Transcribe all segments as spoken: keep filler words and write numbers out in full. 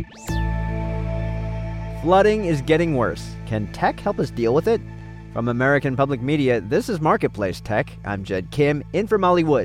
Flooding is getting worse. Can tech help us deal with it? From American Public Media, this is Marketplace Tech. I'm Jed Kim, in from Molly Wood.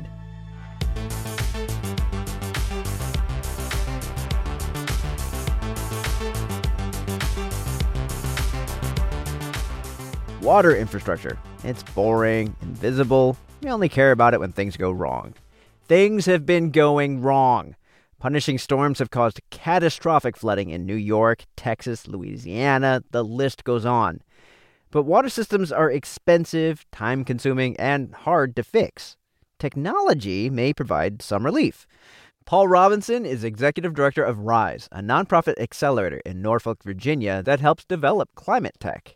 Water infrastructure. It's boring, invisible. We only care about it when things go wrong. Things have been going wrong. Punishing storms have caused catastrophic flooding in New York, Texas, Louisiana. The list goes on. But water systems are expensive, time-consuming, and hard to fix. Technology may provide some relief. Paul Robinson is executive director of RISE, a nonprofit accelerator in Norfolk, Virginia that helps develop climate tech.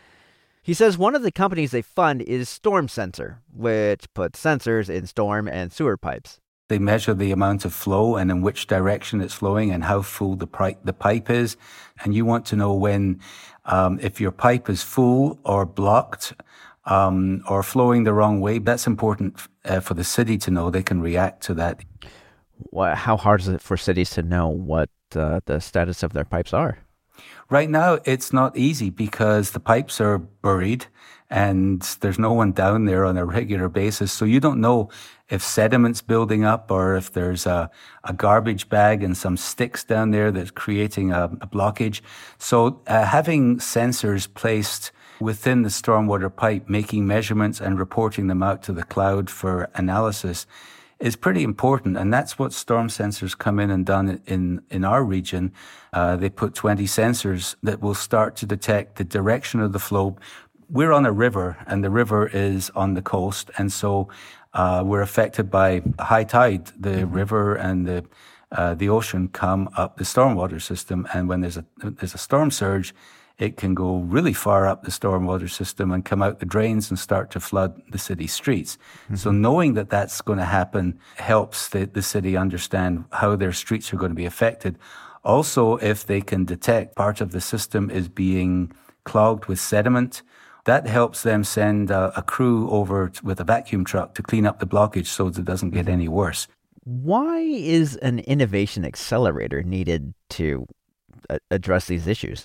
He says one of the companies they fund is Storm Sensor, which puts sensors in storm and sewer pipes. They measure the amount of flow and in which direction it's flowing and how full the, pri- the pipe is. And you want to know when, um, if your pipe is full or blocked um, or flowing the wrong way. That's important uh, for the city to know. They can react to that. Well, how hard is it for cities to know what uh, the status of their pipes are? Right now, it's not easy because the pipes are buried and there's no one down there on a regular basis. So you don't know if sediment's building up or if there's a, a garbage bag and some sticks down there that's creating a, a blockage. So uh, having sensors placed within the stormwater pipe, making measurements and reporting them out to the cloud for analysis is pretty important. And that's what Storm Sensors come in and done in, in our region. Uh, they put twenty sensors that will start to detect the direction of the flow. We're on a river and the river is on the coast. And so uh, we're affected by high tide. The mm-hmm. river and the uh, the ocean come up the stormwater system. And when there's a there's a storm surge, it can go really far up the stormwater system and come out the drains and start to flood the city streets. Mm-hmm. So knowing that that's going to happen helps the, the city understand how their streets are going to be affected. Also, if they can detect part of the system is being clogged with sediment, that helps them send a, a crew over t- with a vacuum truck to clean up the blockage so that it doesn't get any worse. Why is an innovation accelerator needed to a- address these issues?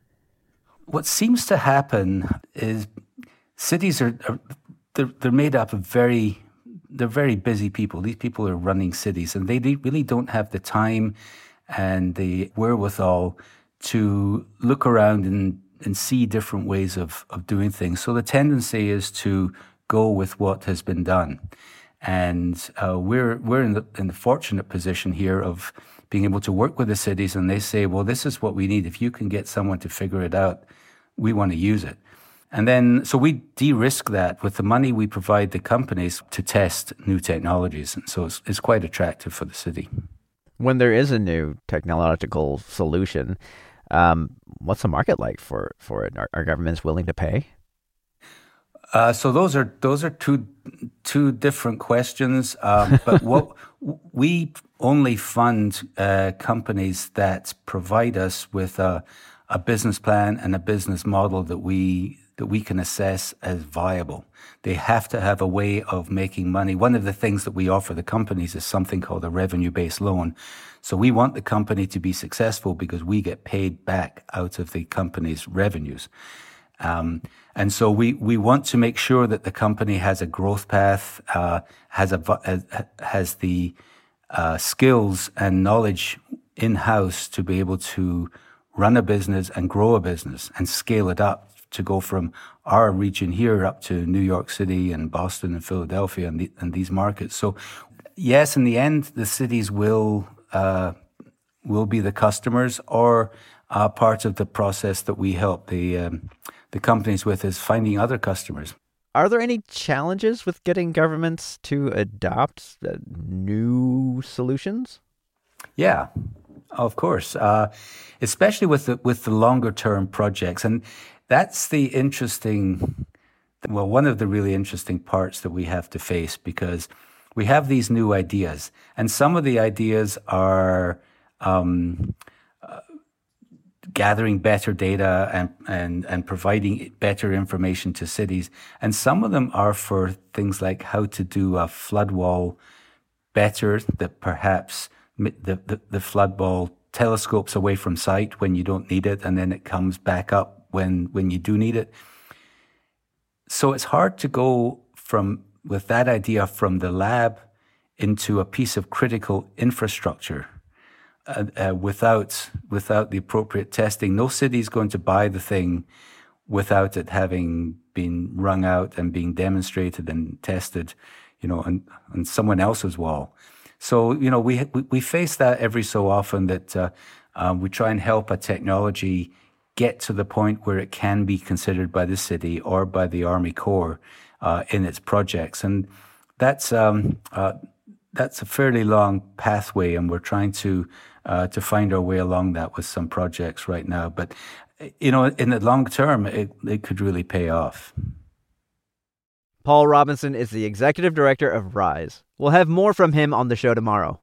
What seems to happen is cities are, are they're, they're made up of very, they're very busy people. These people are running cities and they really don't have the time and the wherewithal to look around and, and see different ways of, of doing things. So the tendency is to go with what has been done. And uh, we're we're in the, in the fortunate position here of being able to work with the cities and they say, well, this is what we need. If you can get someone to figure it out, we want to use it. And then, so we de-risk that with the money we provide the companies to test new technologies. And so it's, it's quite attractive for the city. When there is a new technological solution, um, what's the market like for, for it? Are, are governments willing to pay? Uh, so those are those are two two different questions. Um, but what we only fund uh, companies that provide us with a, a business plan and a business model that we that we can assess as viable. They have to have a way of making money. One of the things that we offer the companies is something called a revenue-based loan. So we want the company to be successful because we get paid back out of the company's revenues. Um, and so we, we want to make sure that the company has a growth path, uh, has a, has the, uh, skills and knowledge in-house to be able to run a business and grow a business and scale it up to go from our region here up to New York City and Boston and Philadelphia and, the, and these markets. So yes, in the end, the cities will, uh, will be the customers or, uh, part of the process that we help the, um, the companies with is finding other customers. Are there any challenges with getting governments to adopt uh, new solutions? Yeah, of course, uh, especially with the, with the longer term projects. And that's the interesting, well, one of the really interesting parts that we have to face because we have these new ideas and some of the ideas are um, uh, gathering better data and, and, and providing better information to cities. And some of them are for things like how to do a flood wall better, that perhaps the, the, the flood wall telescopes away from sight when you don't need it, and then it comes back up when when you do need it. So it's hard to go from with that idea from the lab into a piece of critical infrastructure uh, uh, without without the appropriate testing. No city is going to buy the thing without it having been wrung out and being demonstrated and tested, you know, on, on someone else's wall. So, you know, we we face that every so often, that uh, um, we try and help a technology get to the point where it can be considered by the city or by the Army Corps uh, in its projects. And that's um, uh, that's a fairly long pathway, and we're trying to uh, to find our way along that with some projects right now. But, you know, in the long term, it, it could really pay off. Paul Robinson is the executive director of RISE. We'll have more from him on the show tomorrow.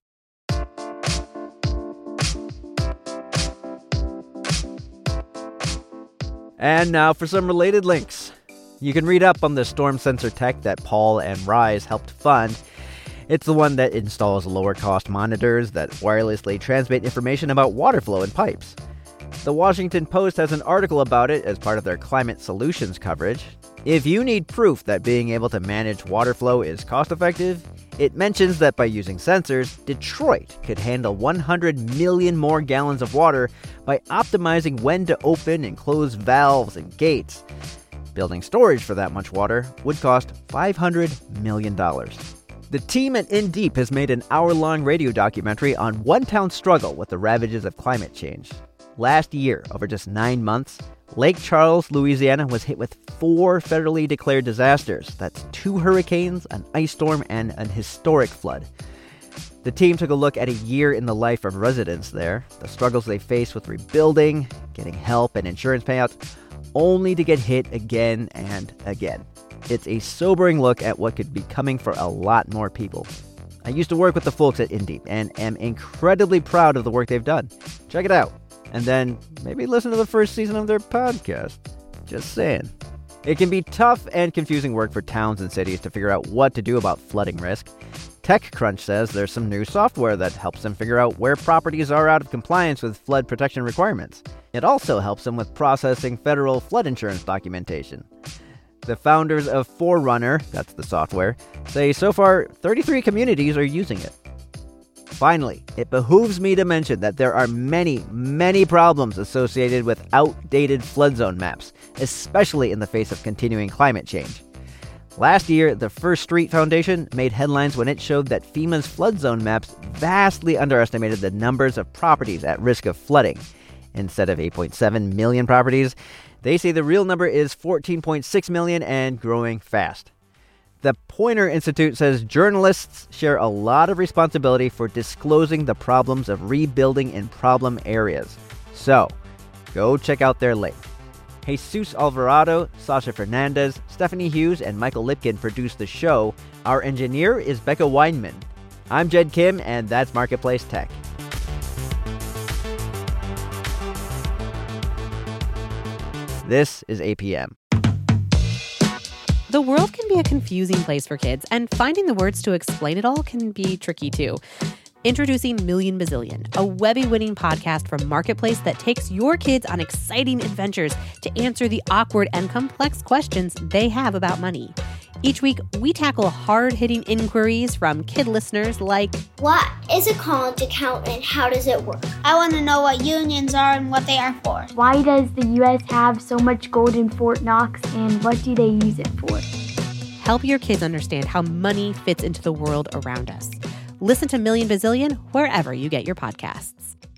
And now for some related links. You can read up on the storm sensor tech that Paul and RISE helped fund. It's the one that installs lower-cost monitors that wirelessly transmit information about water flow in pipes. The Washington Post has an article about it as part of their climate solutions coverage. If you need proof that being able to manage water flow is cost-effective, it mentions that by using sensors, Detroit could handle one hundred million more gallons of water by optimizing when to open and close valves and gates. Building storage for that much water would cost five hundred million dollars. The team at In Deep has made an hour-long radio documentary on one town's struggle with the ravages of climate change. Last year, over just nine months, Lake Charles, Louisiana was hit with four federally declared disasters. That's two hurricanes, an ice storm, and an historic flood. The team took a look at a year in the life of residents there, the struggles they face with rebuilding, getting help and insurance payouts, only to get hit again and again. It's a sobering look at what could be coming for a lot more people. I used to work with the folks at In Deep and am incredibly proud of the work they've done. Check it out. And then maybe listen to the first season of their podcast. Just saying. It can be tough and confusing work for towns and cities to figure out what to do about flooding risk. TechCrunch says there's some new software that helps them figure out where properties are out of compliance with flood protection requirements. It also helps them with processing federal flood insurance documentation. The founders of Forerunner, that's the software, say so far thirty-three communities are using it. Finally, it behooves me to mention that there are many, many problems associated with outdated flood zone maps, especially in the face of continuing climate change. Last year, the First Street Foundation made headlines when it showed that FEMA's flood zone maps vastly underestimated the numbers of properties at risk of flooding. Instead of eight point seven million properties, they say the real number is fourteen point six million and growing fast. The Poynter Institute says journalists share a lot of responsibility for disclosing the problems of rebuilding in problem areas. So, go check out their link. Jesus Alvarado, Sasha Fernandez, Stephanie Hughes, and Michael Lipkin produced the show. Our engineer is Becca Weinman. I'm Jed Kim, and that's Marketplace Tech. This is A P M. The world can be a confusing place for kids, and finding the words to explain it all can be tricky too. Introducing Million Bazillion, a Webby-winning podcast from Marketplace that takes your kids on exciting adventures to answer the awkward and complex questions they have about money. Each week, we tackle hard-hitting inquiries from kid listeners like, what is a college account and how does it work? I want to know what unions are and what they are for. Why does the U S have so much gold in Fort Knox, and what do they use it for? Help your kids understand how money fits into the world around us. Listen to Million Bazillion wherever you get your podcasts.